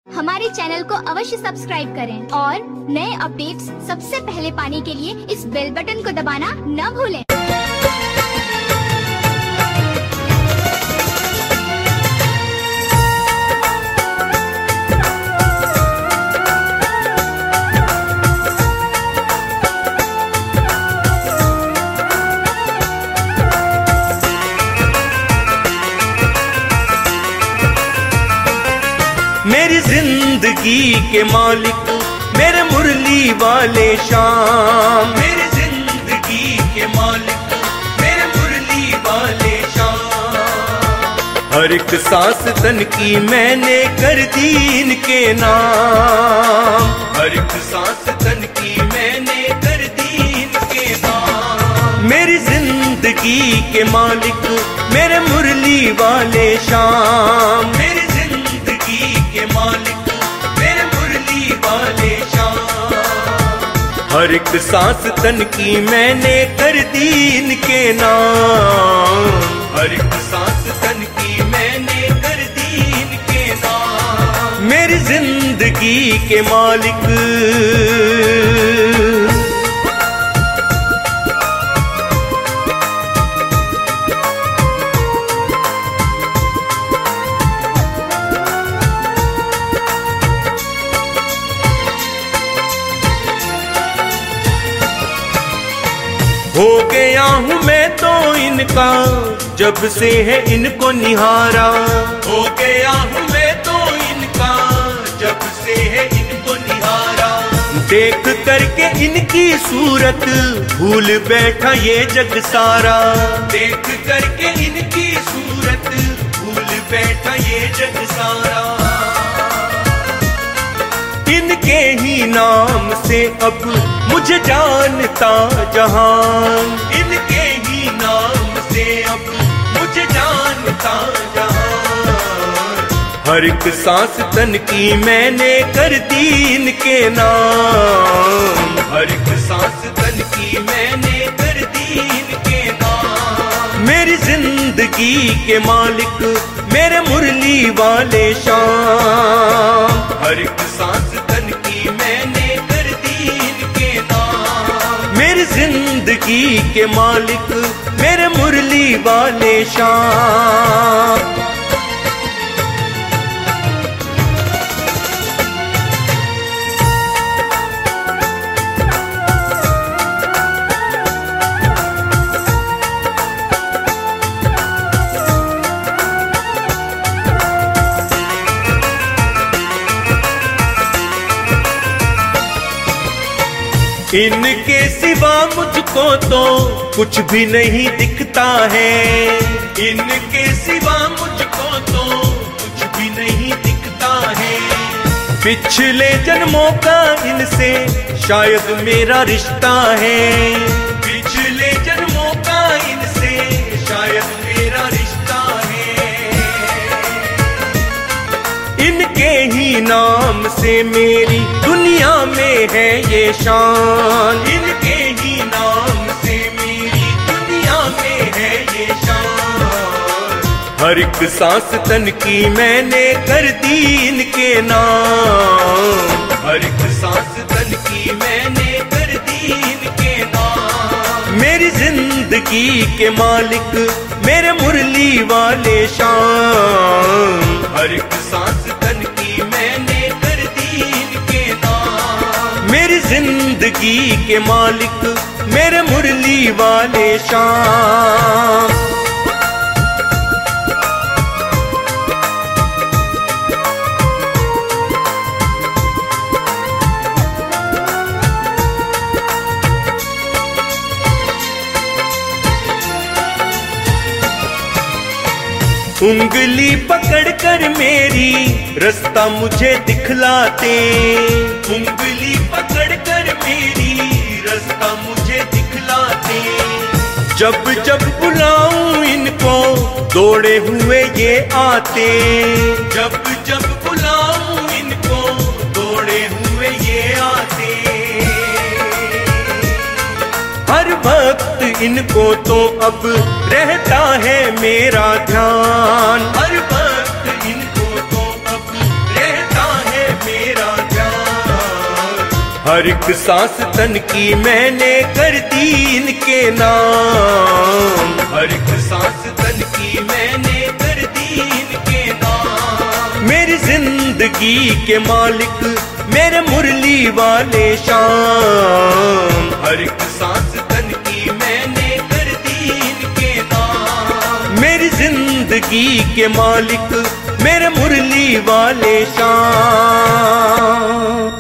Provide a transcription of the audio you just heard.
हमारे चैनल को अवश्य सब्सक्राइब करें और नए अपडेट्स सबसे पहले पाने के लिए इस बेल बटन को दबाना न भूलें। मेरी जिंदगी के मालिक मेरे मुरली वाले शाम, मेरी जिंदगी के मालिक मेरे मुरली वाले शाम। हर एक सांस तन की मैंने कर दी इनके नाम, हर एक सांस तन की मैंने कर दी इनके नाम। मेरी जिंदगी के मालिक मेरे मुरली वाले शाम, मेरी के मालिक मेरे मुरली वाले शाम। हर एक सांस तन की मैंने कर दी इनके नाम, हर एक सांस तन की मैंने कर दी इनके नाम। मेरी जिंदगी के मालिक हो गया हूँ मैं तो इनका, जब से है इनको निहारा। हो गया हूँ मैं तो इनका, जब से है इनको निहारा। देख करके इनकी सूरत भूल बैठा ये जग सारा, देख करके इनकी सूरत भूल बैठा ये जग सारा। इनके ही नाम से अब मुझे जानता जहान, इनके ही नाम से अब मुझे जानता जहान। हर एक सांस तन की मैंने कर दी इनके नाम, हर एक सांस तन की मैंने कर दी इनके नाम। मेरी जिंदगी के मालिक मेरे मुरली वाले शाम, हर एक सांस तन की मैंने कर दी इनके नाम। मेरी जिंदगी के मालिक मेरे मुरली वाले शाम। इनके सिवा मुझको तो कुछ भी नहीं दिखता है, इनके सिवा मुझको तो कुछ भी नहीं दिखता है। पिछले जन्मों का इनसे शायद मेरा रिश्ता है, पिछले जन्मों का इनसे शायद मेरा रिश्ता है। इनके ही नाम से मेरी दुनिया में है ये शान, इनके ही नाम से मेरी दुनिया में है ये शान। हर एक सांस तन की मैंने कर दी इनके नाम, हर एक सांस तन की मैंने कर दी इनके नाम। मेरी जिंदगी के मालिक मेरे मुरली वाले शान, हर एक सांस तन की मैंने कर दी इनके नाम। मेरी जिंदगी के मालिक मेरे मुरली वाले शाम। उंगली पकड़कर मेरी रास्ता मुझे दिखलाते, उंगली पकड़कर मेरी रास्ता मुझे दिखलाते। जब जब बुलाऊं इनको दौड़े हुए ये आते, जब जब बुलाऊं इनको दौड़े हुए ये आते। हर वक्त इनको तो अब रहता है मेरा ध्यान, हर वक्त इनको तो अब रहता है हर एक सांस तन की मैंने कर दी इनके नाम, हर एक सांस तन की मैंने कर दी इनके नाम। मेरी जिंदगी के मालिक मेरे मुरली वाले शाम, हर एक सांस तन की मैंने कर दी इनके नाम। मेरी जिंदगी के मालिक मेरे मुरली वाले शाम।